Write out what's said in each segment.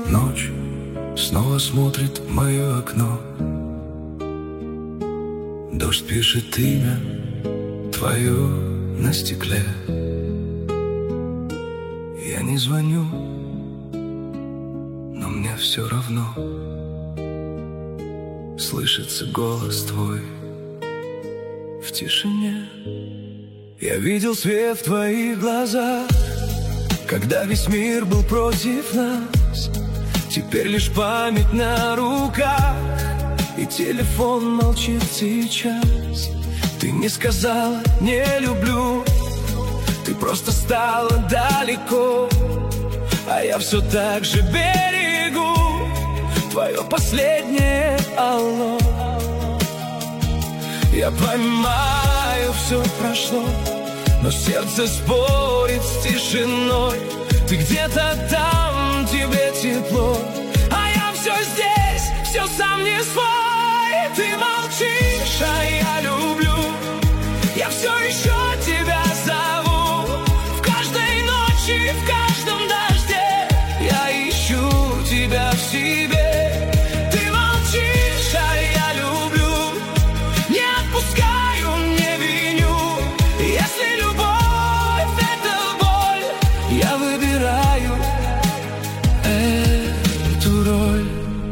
Ночь снова смотрит в мое окно. Дождь пишет имя твое на стекле. Я не звоню, но мне все равно. Слышится голос твой в тишине. Я видел свет в твоих глазах, когда весь мир был против нас. Теперь лишь память на руках, и телефон молчит сейчас. Ты не сказала «не люблю», ты просто стала далеко, а я все так же берегу твое последнее алло. Я понимаю, все прошло, но сердце спорит с тишиной. Ты где-то там, тебе тепло, а я все здесь, все сам не свой. Ты молчишь, а я люблю, я все еще тебя зову. В каждой ночи, в каждом дожде я ищу тебя в себе. Ты молчишь, а я люблю, не отпускаю, не виню. Если любовь — это боль, я выбираю эту роль.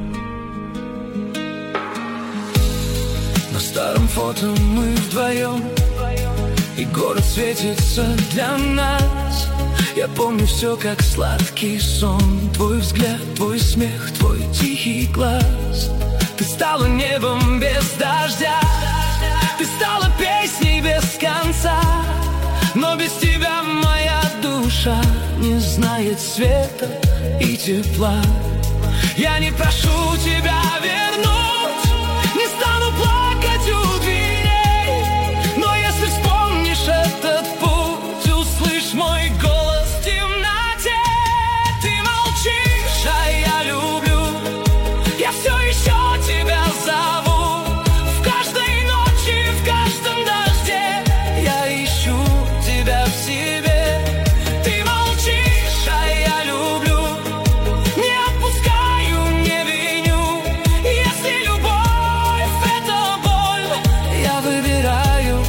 На старом фото мы вдвоем, и город светится для нас. Я помню все, как сладкий сон. Твой взгляд, твой смех, твой тихий глаз. Ты стала небом без дождя, ты стала песней без конца. Но без тебя моя душа не знает света и тепла. Я не прошу тебя вернуть, не стану плакать у дверей, но если вспомнишь этот путь, услышь мой голос в темноте. Ты молчишь, а я люблю, я все еще тебя зову. В каждой ночи, в каждом дожде я ищу тебя в себе. Ты молчишь, а я люблю, не отпускаю, не виню. Если любовь — это боль, я выбираю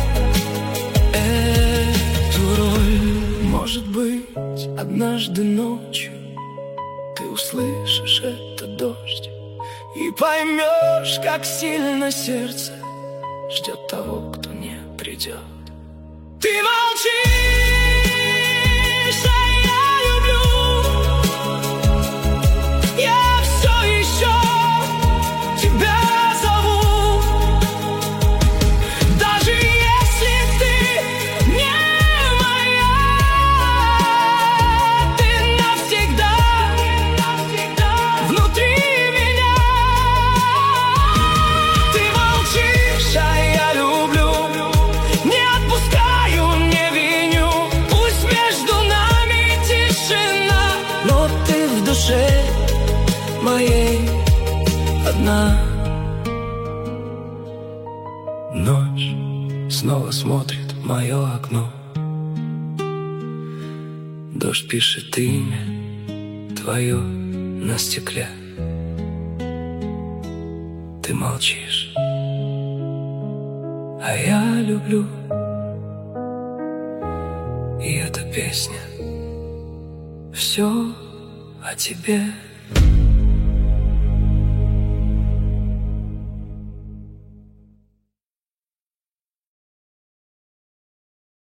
эту роль. Может быть, однажды ночью ты услышишь этот дождь и поймешь, как сильно сердце ждет того, кто не придет. Ты молчишь, а я люблю, я все еще тебя зову. Даже если ты не моя, ты навсегда внутри меня. Ты молчишь, а я люблю, не отпускаю, не виню. Пусть между нами тишина, но ты в душе моей одна. Ночь снова смотрит в мое окно. Дождь пишет имя твое на стекле. Ты молчишь, а я люблю, и эта песня все о тебе.